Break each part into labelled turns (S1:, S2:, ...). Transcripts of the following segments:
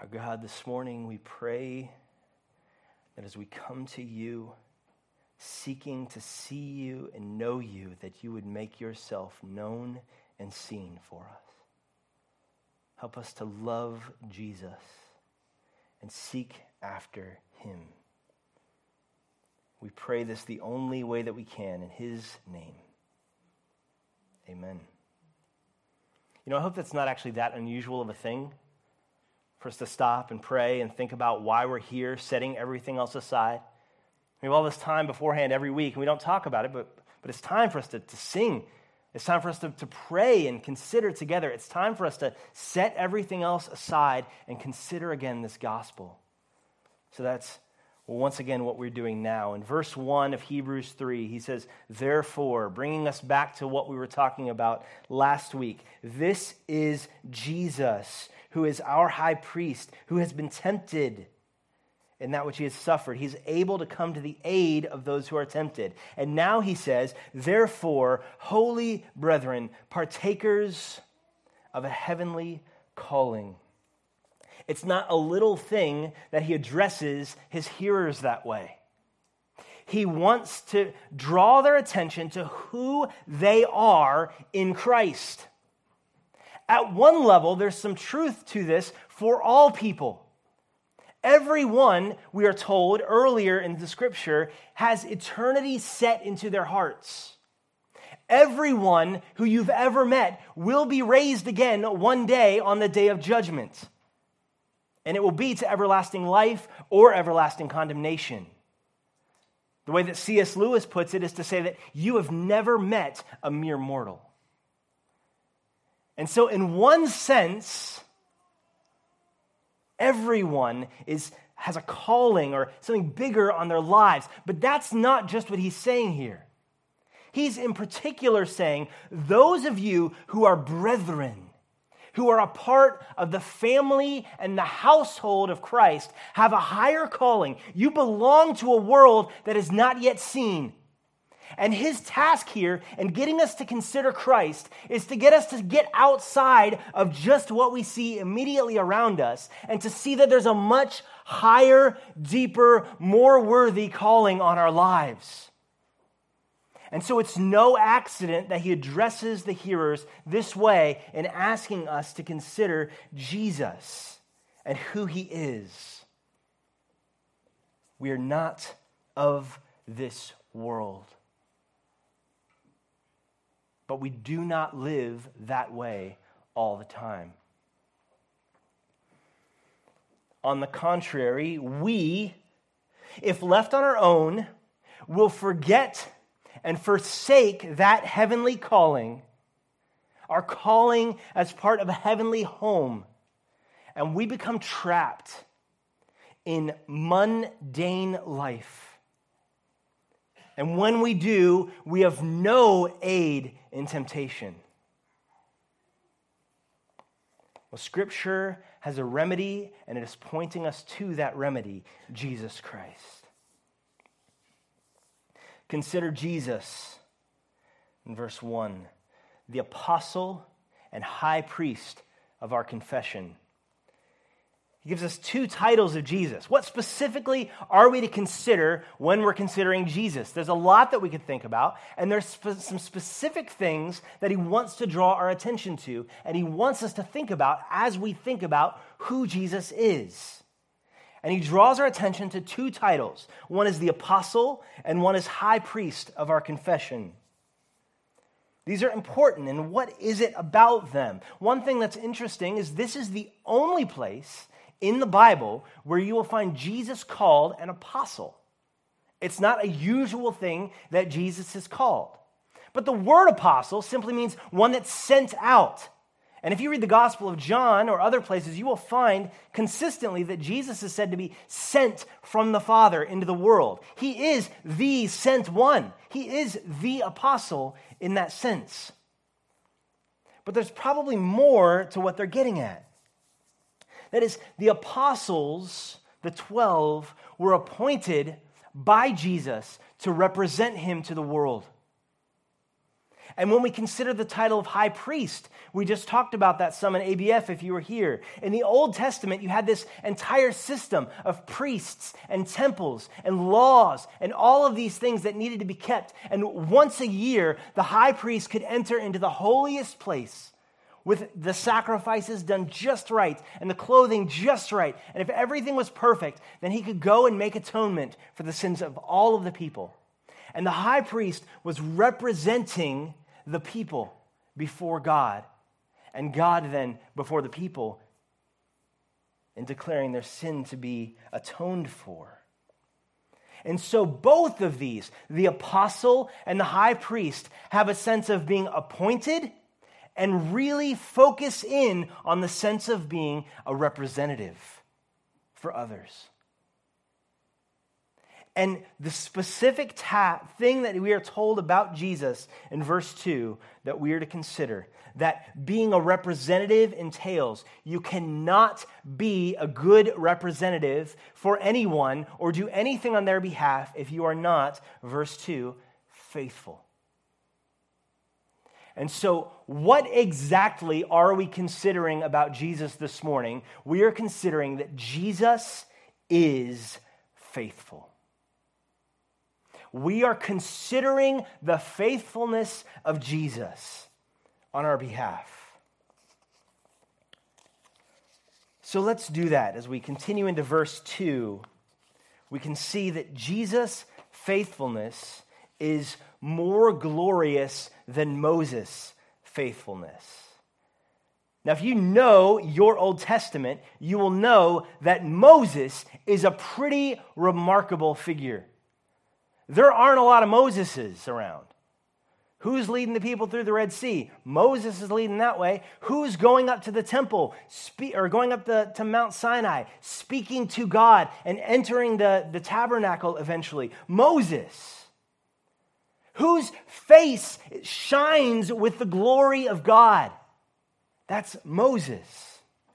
S1: God, this morning we pray that as we come to you, seeking to see you and know you, that you would make yourself known and seen for us. Help us to love Jesus and seek after him. We pray this the only way that we can in his name. Amen. You know, I hope that's not actually that unusual of a thing for us to stop and pray and think about why we're here, setting everything else aside. We have all this time beforehand every week, and we don't talk about it, but it's time for us to sing. It's time for us to pray and consider together. It's time for us to set everything else aside and consider again this gospel. So that's, once again, what we're doing now. In verse 1 of Hebrews 3, he says, therefore, bringing us back to what we were talking about last week, this is Jesus, who is our high priest, who has been tempted in that which he has suffered. He's able to come to the aid of those who are tempted. And now he says, therefore, holy brethren, partakers of a heavenly calling. It's not a little thing that he addresses his hearers that way. He wants to draw their attention to who they are in Christ. At one level, there's some truth to this for all people. Everyone, we are told earlier in the scripture, has eternity set into their hearts. Everyone who you've ever met will be raised again one day on the day of judgment. And it will be to everlasting life or everlasting condemnation. The way that C.S. Lewis puts it is to say that you have never met a mere mortal. And so in one sense, everyone has a calling or something bigger on their lives. But that's not just what he's saying here. He's in particular saying, those of you who are brethren, who are a part of the family and the household of Christ, have a higher calling. You belong to a world that is not yet seen. And his task here in getting us to consider Christ is to get us to get outside of just what we see immediately around us and to see that there's a much higher, deeper, more worthy calling on our lives. And so it's no accident that he addresses the hearers this way in asking us to consider Jesus and who he is. We are not of this world. But we do not live that way all the time. On the contrary, we, if left on our own, will forget and forsake that heavenly calling, our calling as part of a heavenly home, and we become trapped in mundane life. And when we do, we have no aid in temptation. Well, Scripture has a remedy, and it is pointing us to that remedy, Jesus Christ. Consider Jesus in verse 1, the apostle and high priest of our confession. He gives us two titles of Jesus. What specifically are we to consider when we're considering Jesus? There's a lot that we could think about, and there's some specific things that he wants to draw our attention to, and he wants us to think about as we think about who Jesus is. And he draws our attention to two titles. One is the apostle, and one is high priest of our confession. These are important, and what is it about them? One thing that's interesting is this is the only place in the Bible where you will find Jesus called an apostle. It's not a usual thing that Jesus is called. But the word apostle simply means one that's sent out. And if you read the Gospel of John or other places, you will find consistently that Jesus is said to be sent from the Father into the world. He is the sent one. He is the apostle in that sense. But there's probably more to what they're getting at. That is, the apostles, the 12, were appointed by Jesus to represent him to the world. And when we consider the title of high priest, we just talked about that some in ABF if you were here. In the Old Testament, you had this entire system of priests and temples and laws and all of these things that needed to be kept. And once a year, the high priest could enter into the holiest place with the sacrifices done just right and the clothing just right. And if everything was perfect, then he could go and make atonement for the sins of all of the people. And the high priest was representing the people before God, and God then before the people, in declaring their sin to be atoned for. And so both of these, the apostle and the high priest, have a sense of being appointed and really focus in on the sense of being a representative for others. And the specific thing that we are told about Jesus in verse 2 that we are to consider, that being a representative entails you cannot be a good representative for anyone or do anything on their behalf if you are not, verse 2, faithful. And so what exactly are we considering about Jesus this morning? We are considering that Jesus is faithful. We are considering the faithfulness of Jesus on our behalf. So let's do that. As we continue into verse 2, we can see that Jesus' faithfulness is more glorious than Moses' faithfulness. Now, if you know your Old Testament, you will know that Moses is a pretty remarkable figure. There aren't a lot of Moseses around. Who's leading the people through the Red Sea? Moses is leading that way. Who's going up to the temple or going up to Mount Sinai, speaking to God and entering the tabernacle eventually? Moses. Whose face shines with the glory of God? That's Moses.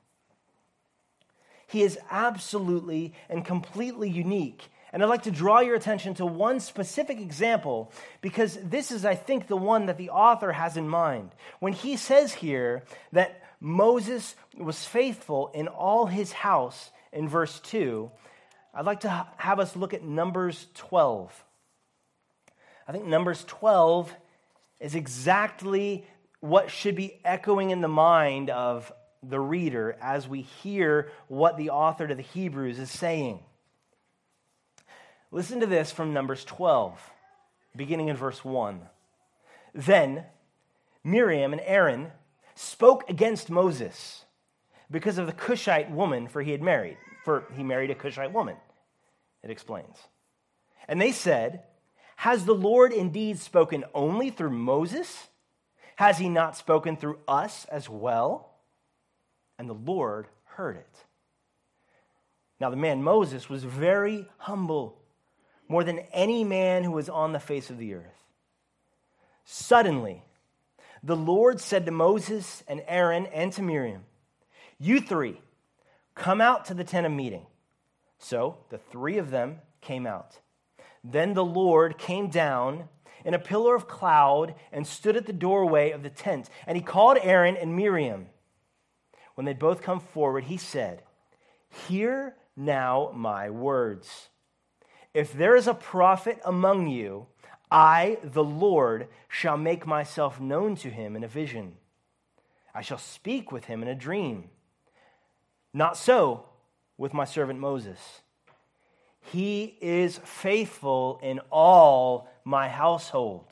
S1: He is absolutely and completely unique. And I'd like to draw your attention to one specific example because this is, I think, the one that the author has in mind. When he says here that Moses was faithful in all his house in verse 2, I'd like to have us look at Numbers 12. I think Numbers 12 is exactly what should be echoing in the mind of the reader as we hear what the author to the Hebrews is saying. Listen to this from Numbers 12, beginning in verse 1. Then Miriam and Aaron spoke against Moses because of the Cushite woman he married a Cushite woman, it explains. And they said, "Has the Lord indeed spoken only through Moses? Has he not spoken through us as well?" And the Lord heard it. Now the man Moses was very humble, more than any man who was on the face of the earth. Suddenly, the Lord said to Moses and Aaron and to Miriam, "You three, come out to the tent of meeting." So the three of them came out. Then the Lord came down in a pillar of cloud and stood at the doorway of the tent. And he called Aaron and Miriam. When they'd both come forward, he said, "Hear now my words. If there is a prophet among you, I, the Lord, shall make myself known to him in a vision. I shall speak with him in a dream. Not so with my servant Moses. He is faithful in all my household.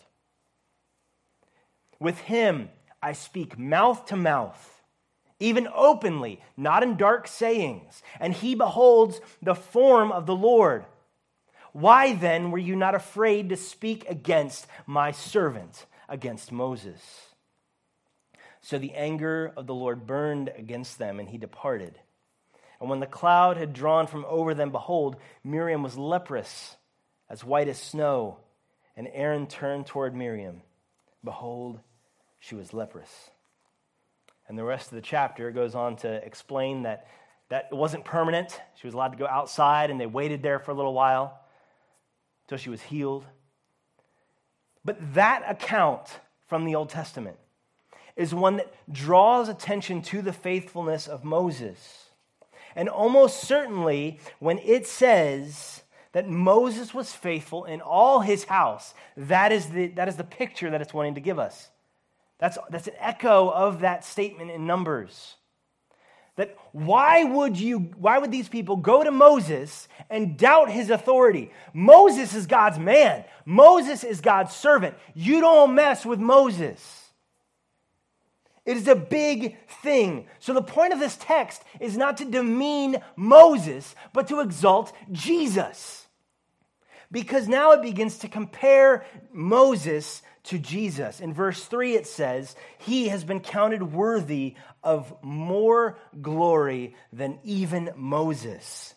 S1: With him I speak mouth to mouth, even openly, not in dark sayings, and he beholds the form of the Lord. Why then were you not afraid to speak against my servant, against Moses?" So the anger of the Lord burned against them, and he departed. And when the cloud had drawn from over them, behold, Miriam was leprous, as white as snow. And Aaron turned toward Miriam. Behold, she was leprous. And the rest of the chapter goes on to explain that it wasn't permanent. She was allowed to go outside, and they waited there for a little while until she was healed. But that account from the Old Testament is one that draws attention to the faithfulness of Moses. And almost certainly, when it says that Moses was faithful in all his house, that is the picture that it's wanting to give us. That's an echo of that statement in Numbers. That why would these people go to Moses and doubt his authority? Moses is God's man. Moses is God's servant. You don't mess with Moses. It is a big thing. So the point of this text is not to demean Moses, but to exalt Jesus. Because now it begins to compare Moses to Jesus. In verse 3 it says, he has been counted worthy of more glory than even Moses.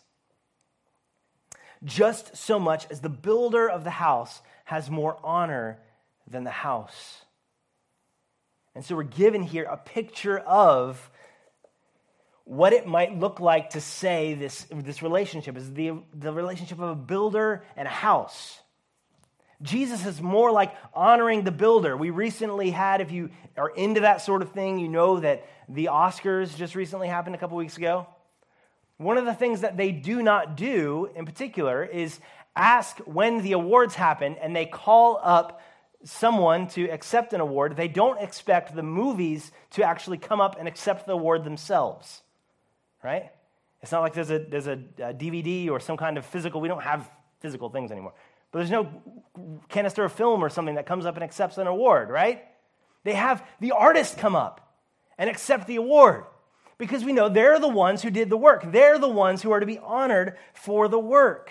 S1: Just so much as the builder of the house has more honor than the house. And so we're given here a picture of what it might look like to say this relationship is the relationship of a builder and a house. Jesus is more like honoring the builder. We recently had, if you are into that sort of thing, you know that the Oscars just recently happened a couple weeks ago. One of the things that they do not do in particular is ask when the awards happen and they call up someone to accept an award. They don't expect the movies to actually come up and accept the award themselves, right? It's not like there's a DVD or some kind of physical. We don't have physical things anymore. But there's no canister of film or something that comes up and accepts an award, right? They have the artist come up and accept the award because we know they're the ones who did the work. They're the ones who are to be honored for the work.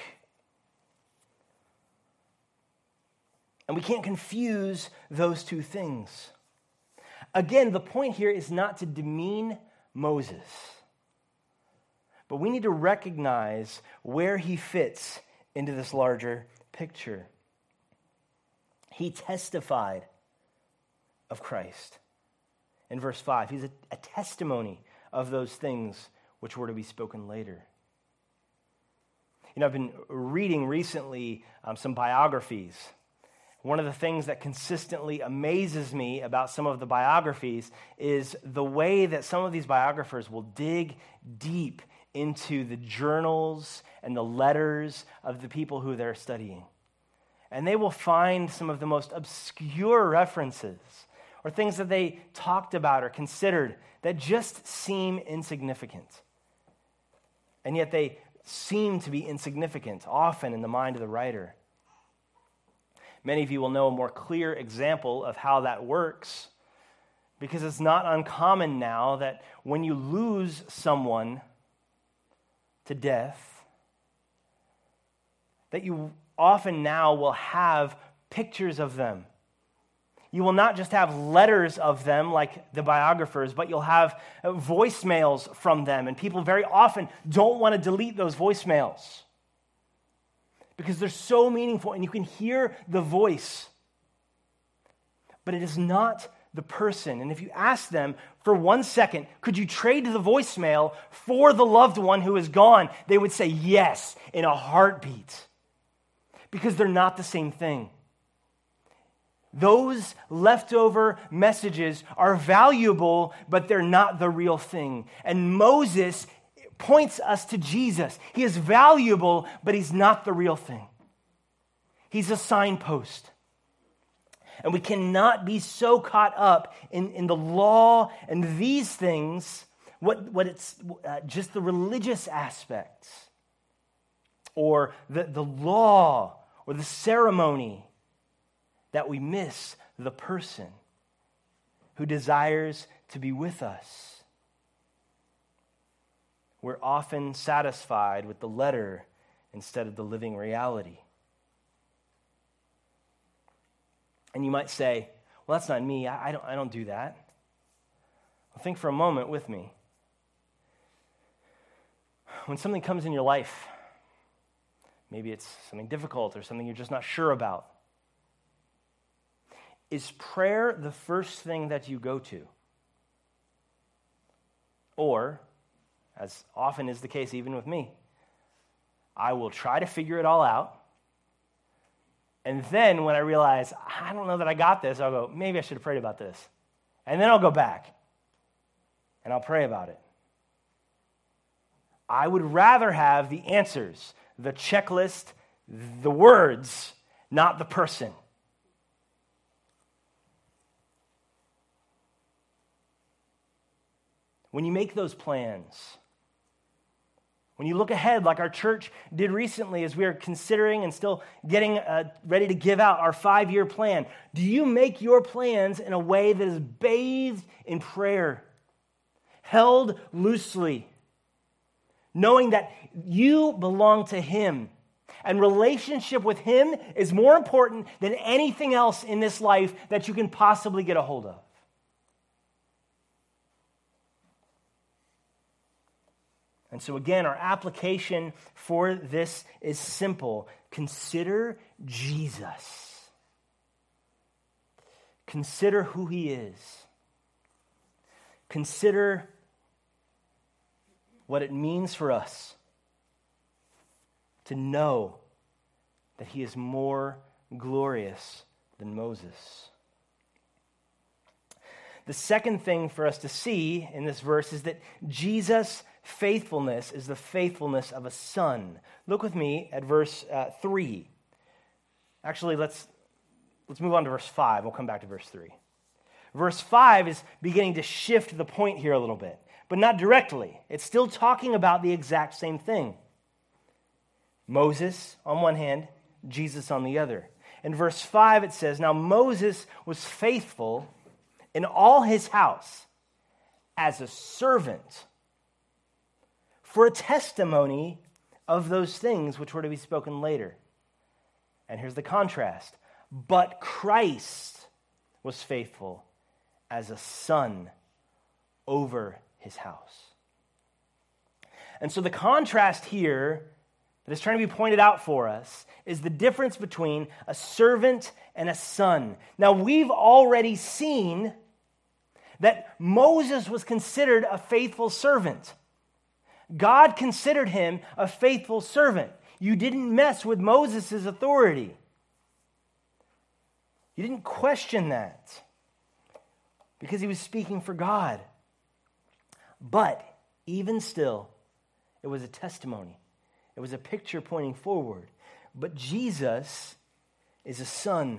S1: And we can't confuse those two things. Again, the point here is not to demean Moses, but we need to recognize where he fits into this larger picture. He testified of Christ. In verse 5, he's a testimony of those things which were to be spoken later. You know, I've been reading recently some biographies. One of the things that consistently amazes me about some of the biographies is the way that some of these biographers will dig deep into the journals and the letters of the people who they're studying. And they will find some of the most obscure references or things that they talked about or considered that just seem insignificant. And yet they seem to be insignificant often in the mind of the writer. Many of you will know a more clear example of how that works because it's not uncommon now that when you lose someone to death, that you often now will have pictures of them. You will not just have letters of them like the biographers, but you'll have voicemails from them. And people very often don't want to delete those voicemails because they're so meaningful and you can hear the voice. But it is not the person. And if you ask them for 1 second, could you trade the voicemail for the loved one who is gone? They would say yes in a heartbeat because they're not the same thing. Those leftover messages are valuable, but they're not the real thing. And Moses points us to Jesus. He is valuable, but he's not the real thing. He's a signpost. And we cannot be so caught up in the law and these things, what it's just the religious aspects, or the law, or the ceremony, that we miss the person who desires to be with us. We're often satisfied with the letter instead of the living reality. And you might say, well, that's not me. I don't do that. Well, think for a moment with me. When something comes in your life, maybe it's something difficult or something you're just not sure about, is prayer the first thing that you go to? Or, as often is the case even with me, I will try to figure it all out, And then when I realize, I don't know that I got this, I'll go, maybe I should have prayed about this. And then I'll go back and I'll pray about it. I would rather have the answers, the checklist, the words, not the person. When you make those plans, when you look ahead like our church did recently as we are considering and still getting ready to give out our 5-year plan, do you make your plans in a way that is bathed in prayer, held loosely, knowing that you belong to Him and relationship with Him is more important than anything else in this life that you can possibly get a hold of? And so again, our application for this is simple. Consider Jesus. Consider who He is. Consider what it means for us to know that He is more glorious than Moses. The second thing for us to see in this verse is that Jesus' faithfulness is the faithfulness of a son. Look with me at verse 3. Actually, let's move on to verse 5. We'll come back to verse 3. Verse 5 is beginning to shift the point here a little bit, but not directly. It's still talking about the exact same thing. Moses on one hand, Jesus on the other. In verse 5 it says, "Now Moses was faithful in all his house as a servant for a testimony of those things which were to be spoken later." And here's the contrast. "But Christ was faithful as a son over his house." And so the contrast here that is trying to be pointed out for us is the difference between a servant and a son. Now, we've already seen that Moses was considered a faithful servant. God considered him a faithful servant. You didn't mess with Moses' authority. You didn't question that because he was speaking for God. But even still, it was a testimony. It was a picture pointing forward. But Jesus is a son.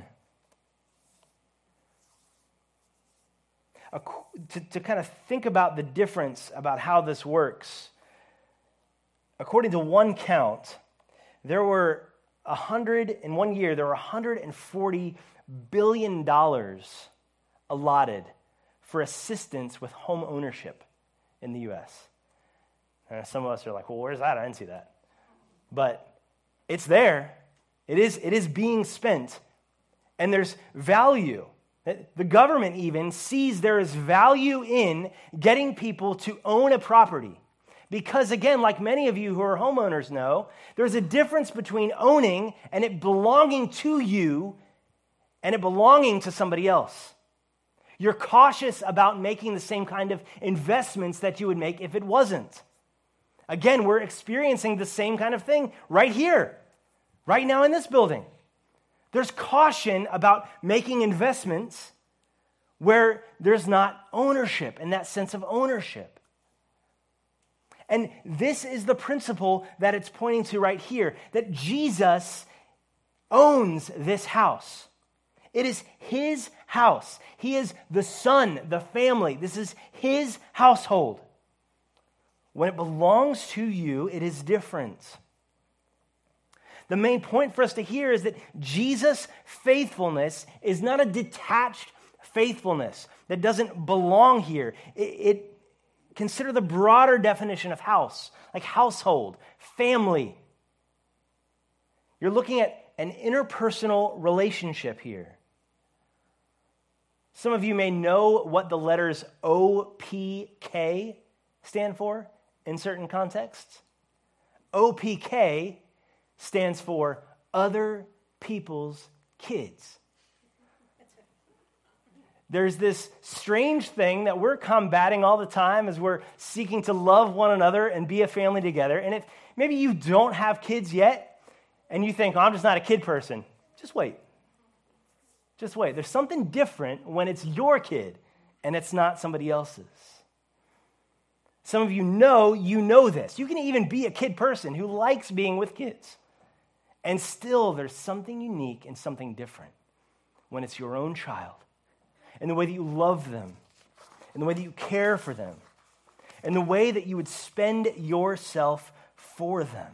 S1: To kind of think about the difference about how this works, according to one count, there were in 1 year, there were $140 billion allotted for assistance with home ownership in the U.S. And some of us are like, well, where's that? I didn't see that. But it's there. It is being spent. And there's value. The government even sees there is value in getting people to own a property. Because again, like many of you who are homeowners know, there's a difference between owning and it belonging to you and it belonging to somebody else. You're cautious about making the same kind of investments that you would make if it wasn't. Again, we're experiencing the same kind of thing right here, right now in this building. There's caution about making investments where there's not ownership, in that sense of ownership. And this is the principle that it's pointing to right here, that Jesus owns this house. It is his house. He is the son, the family. This is his household. When it belongs to you, it is different. The main point for us to hear is that Jesus' faithfulness is not a detached faithfulness that doesn't belong here. Consider the broader definition of house, like household, family. You're looking at an interpersonal relationship here. Some of you may know what the letters OPK stand for in certain contexts. OPK stands for other people's kids. There's this strange thing that we're combating all the time as we're seeking to love one another and be a family together. And if maybe you don't have kids yet and you think, oh, I'm just not a kid person, Just wait. Just wait. There's something different when it's your kid and it's not somebody else's. Some of you know this. You can even be a kid person who likes being with kids. And still, there's something unique and something different when it's your own child, and the way that you love them, and the way that you care for them, and the way that you would spend yourself for them.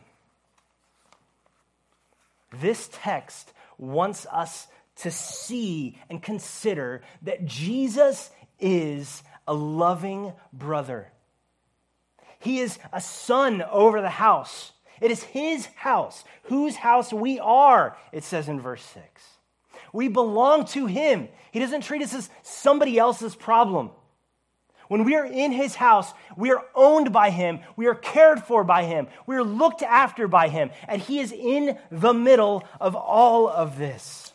S1: This text wants us to see and consider that Jesus is a loving brother. He is a son over the house. It is his house, whose house we are, it says in verse 6. We belong to him. He doesn't treat us as somebody else's problem. When we are in his house, we are owned by him. We are cared for by him. We are looked after by him. And he is in the middle of all of this.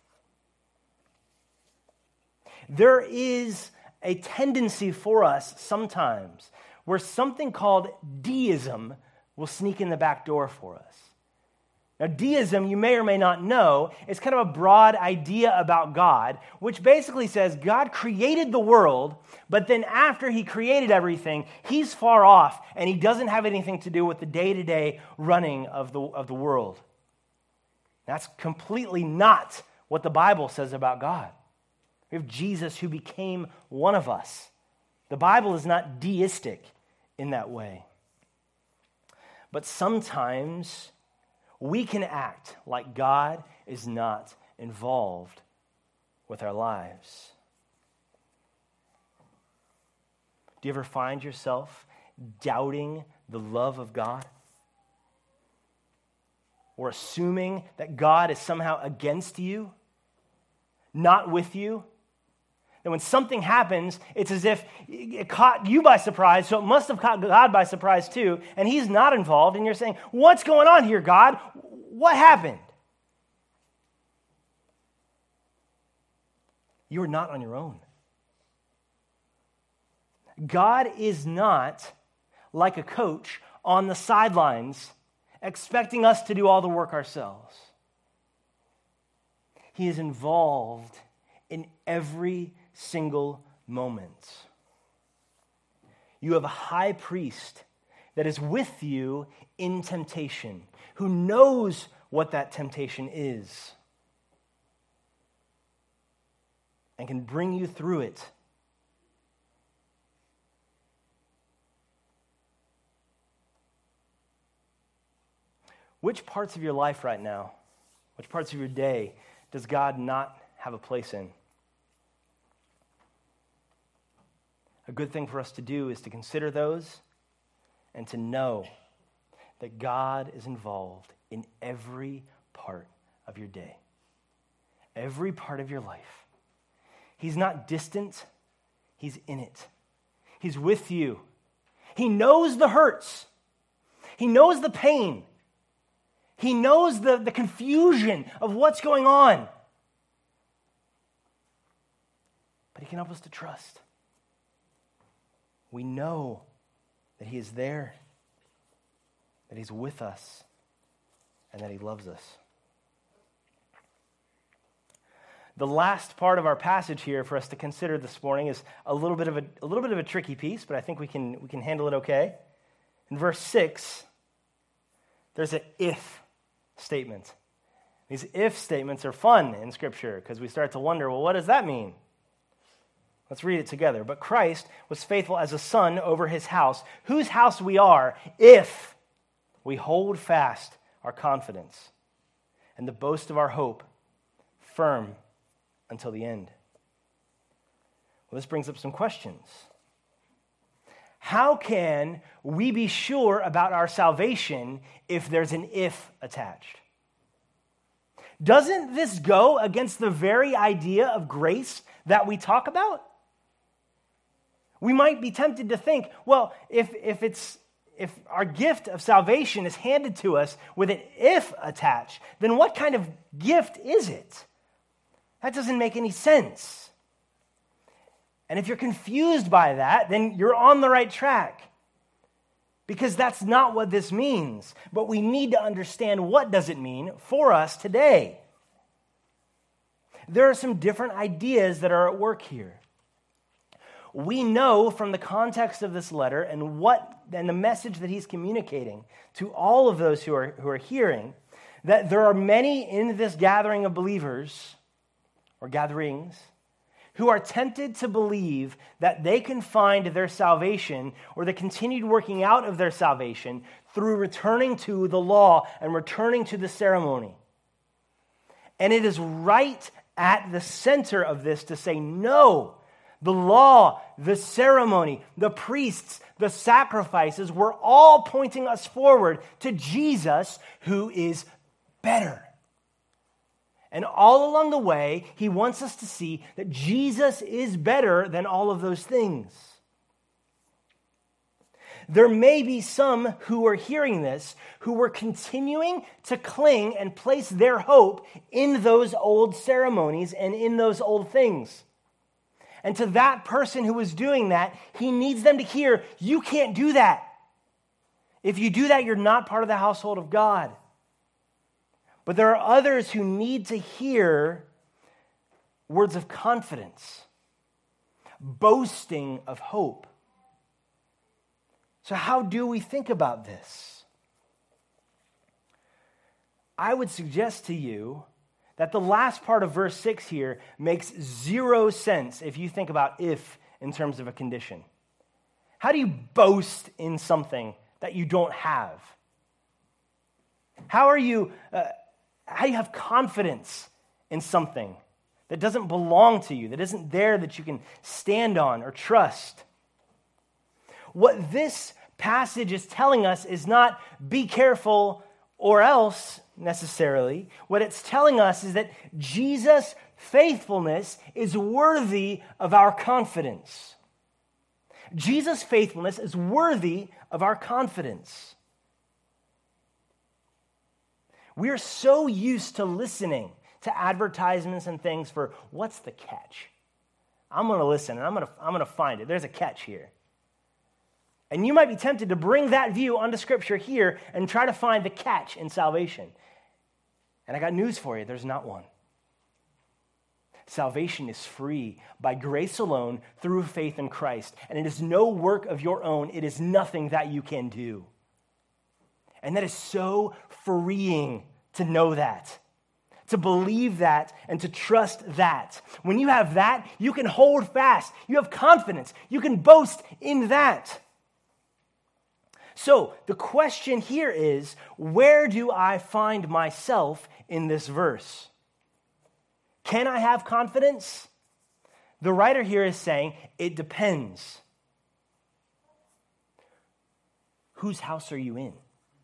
S1: There is a tendency for us sometimes where something called deism will sneak in the back door for us. Now, deism, you may or may not know, is kind of a broad idea about God, which basically says God created the world, but then after he created everything, he's far off, and he doesn't have anything to do with the day-to-day running of the world. That's completely not what the Bible says about God. We have Jesus who became one of us. The Bible is not deistic in that way. But sometimes we can act like God is not involved with our lives. Do you ever find yourself doubting the love of God? Or assuming that God is somehow against you, not with you? That when something happens, it's as if it caught you by surprise, so it must have caught God by surprise too, and he's not involved, and you're saying, what's going on here, God? What happened? You are not on your own. God is not like a coach on the sidelines expecting us to do all the work ourselves. He is involved in every single moment. You have a high priest that is with you in temptation, who knows what that temptation is and can bring you through it. Which parts of your life right now, which parts of your day does God not have a place in? A good thing for us to do is to consider those and to know that God is involved in every part of your day, every part of your life. He's not distant, he's in it. He's with you. He knows the hurts. He knows the pain. He knows the confusion of what's going on. But he can help us to trust. We know that he is there, that he's with us, and that he loves us. The last part of our passage here for us to consider this morning is a little bit of a tricky piece, but I think we can handle it okay. In verse 6, there's an if statement. These if statements are fun in Scripture because we start to wonder, well, what does that mean? Let's read it together. But Christ was faithful as a son over his house, whose house we are, if we hold fast our confidence and the boast of our hope firm until the end. Well, this brings up some questions. How can we be sure about our salvation if there's an if attached? Doesn't this go against the very idea of grace that we talk about? We might be tempted to think, well, if our gift of salvation is handed to us with an if attached, then what kind of gift is it? That doesn't make any sense. And if you're confused by that, then you're on the right track. Because that's not what this means. But we need to understand what does it mean for us today. there are some different ideas that are at work here. We know from the context of this letter and the message that he's communicating to all of those who are hearing, that there are many in this gathering of believers, or gatherings, who are tempted to believe that they can find their salvation or the continued working out of their salvation through returning to the law and returning to the ceremony. And it is right at the center of this to say, no, the law, the ceremony, the priests, the sacrifices were all pointing us forward to Jesus, who is better. And all along the way, he wants us to see that Jesus is better than all of those things. There may be some who are hearing this who were continuing to cling and place their hope in those old ceremonies and in those old things. And to that person who was doing that, he needs them to hear, you can't do that. If you do that, you're not part of the household of God. But there are others who need to hear words of confidence, boasting of hope. So how do we think about this? I would suggest to you that the last part of verse 6 here makes zero sense if you think about if in terms of a condition. How do you boast in something that you don't have? How do you have confidence in something that doesn't belong to you, that isn't there that you can stand on or trust? What this passage is telling us is not be careful or else necessarily. What it's telling us is that Jesus' faithfulness is worthy of our confidence. Jesus' faithfulness is worthy of our confidence. We are so used to listening to advertisements and things for what's the catch? I'm going to listen and I'm going to find it. There's a catch here. And you might be tempted to bring that view onto Scripture here and try to find the catch in salvation. And I got news for you, there's not one. Salvation is free by grace alone through faith in Christ. And it is no work of your own. It is nothing that you can do. And that is so freeing to know that, to believe that, and to trust that. When you have that, you can hold fast. You have confidence. You can boast in that. So the question here is, where do I find myself in this verse? Can I have confidence? The writer here is saying, it depends. Whose house are you in?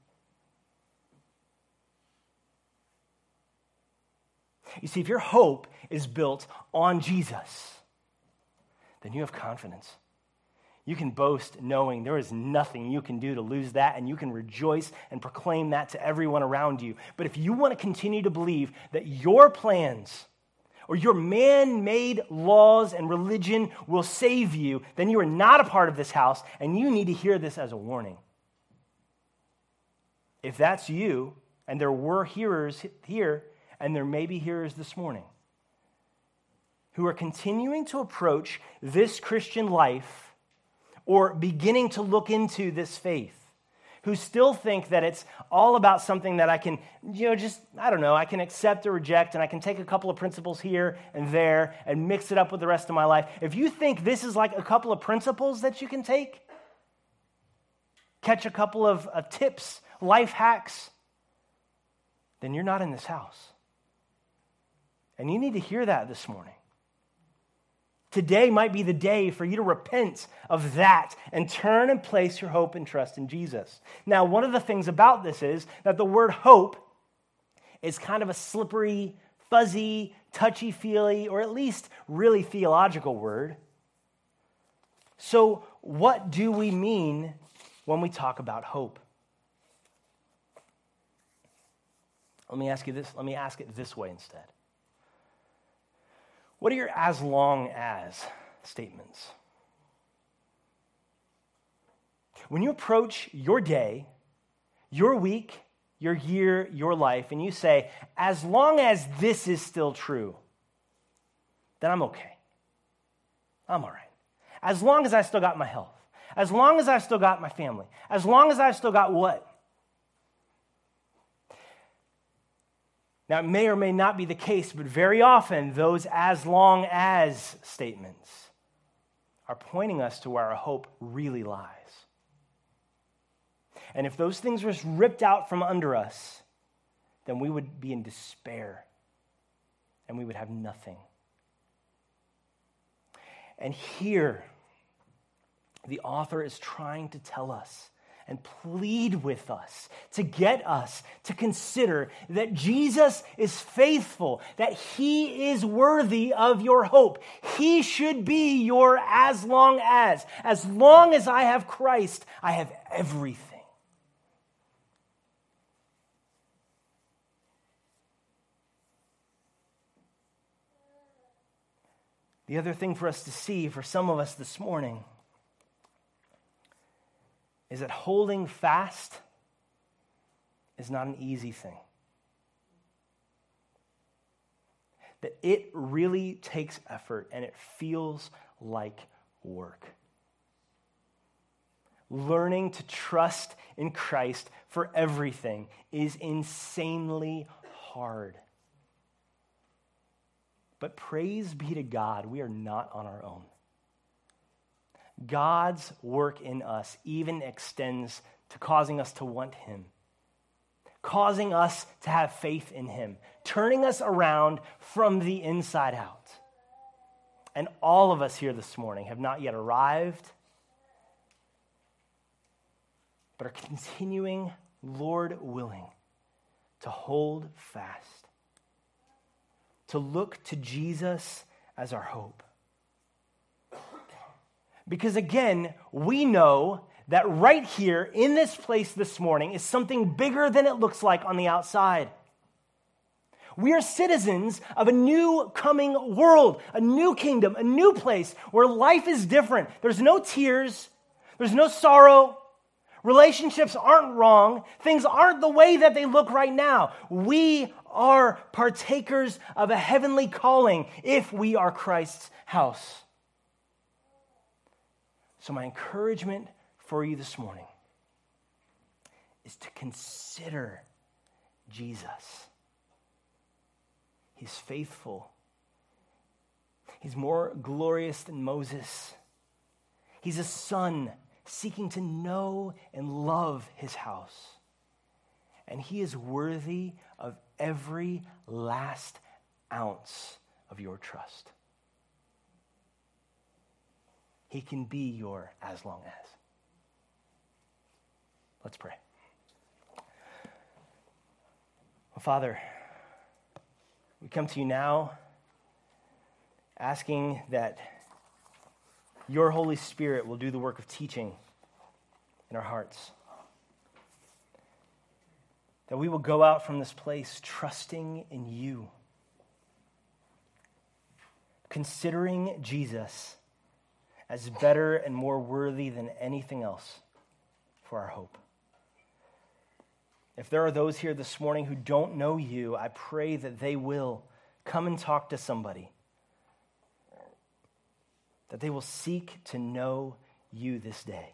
S1: You see, if your hope is built on Jesus, then you have confidence. You can boast knowing there is nothing you can do to lose that, and you can rejoice and proclaim that to everyone around you. But if you want to continue to believe that your plans or your man-made laws and religion will save you, then you are not a part of this house, and you need to hear this as a warning. If that's you, and there were hearers here, and there may be hearers this morning, who are continuing to approach this Christian life or beginning to look into this faith, who still think that it's all about something that I can, I can accept or reject, and I can take a couple of principles here and there and mix it up with the rest of my life. If you think this is like a couple of principles that you can take, catch a couple of tips, life hacks, then you're not in this house. And you need to hear that this morning. Today might be the day for you to repent of that and turn and place your hope and trust in Jesus. Now, one of the things about this is that the word hope is kind of a slippery, fuzzy, touchy-feely, or at least really theological word. So what do we mean when we talk about hope? Let me ask you this. Let me ask it this way instead. What are your as long as statements? When you approach your day, your week, your year, your life, and you say, as long as this is still true, then I'm okay. I'm all right. As long as I still got my health, as long as I've still got my family, as long as I've still got what? Now, it may or may not be the case, but very often those as long as statements are pointing us to where our hope really lies. And if those things were ripped out from under us, then we would be in despair and we would have nothing. And here, the author is trying to tell us and plead with us to get us to consider that Jesus is faithful, that he is worthy of your hope. He should be your as long as. As long as I have Christ, I have everything. The other thing for us to see, for some of us this morning, is that holding fast is not an easy thing. That it really takes effort and it feels like work. Learning to trust in Christ for everything is insanely hard. But praise be to God, we are not on our own. God's work in us even extends to causing us to want him, causing us to have faith in him, turning us around from the inside out. And all of us here this morning have not yet arrived, but are continuing, Lord willing, to hold fast, to look to Jesus as our hope. Because again, we know that right here in this place this morning is something bigger than it looks like on the outside. We are citizens of a new coming world, a new kingdom, a new place where life is different. There's no tears, there's no sorrow, relationships aren't wrong, things aren't the way that they look right now. We are partakers of a heavenly calling if we are Christ's house. So my encouragement for you this morning is to consider Jesus. He's faithful. He's more glorious than Moses. He's a son seeking to know and love his house. And he is worthy of every last ounce of your trust. He can be your as long as. Let's pray. Well, Father, we come to you now asking that your Holy Spirit will do the work of teaching in our hearts. That we will go out from this place trusting in you, considering Jesus as better and more worthy than anything else for our hope. If there are those here this morning who don't know you, I pray that they will come and talk to somebody, that they will seek to know you this day.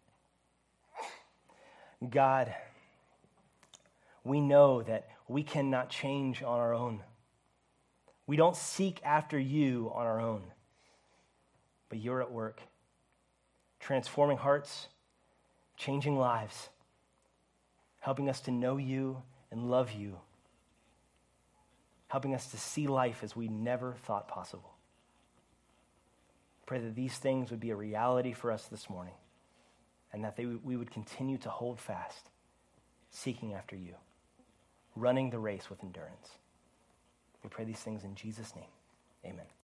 S1: God, we know that we cannot change on our own. We don't seek after you on our own. But you're at work, transforming hearts, changing lives, helping us to know you and love you, helping us to see life as we never thought possible. Pray that these things would be a reality for us this morning, and that we would continue to hold fast, seeking after you, running the race with endurance. We pray these things in Jesus' name. Amen.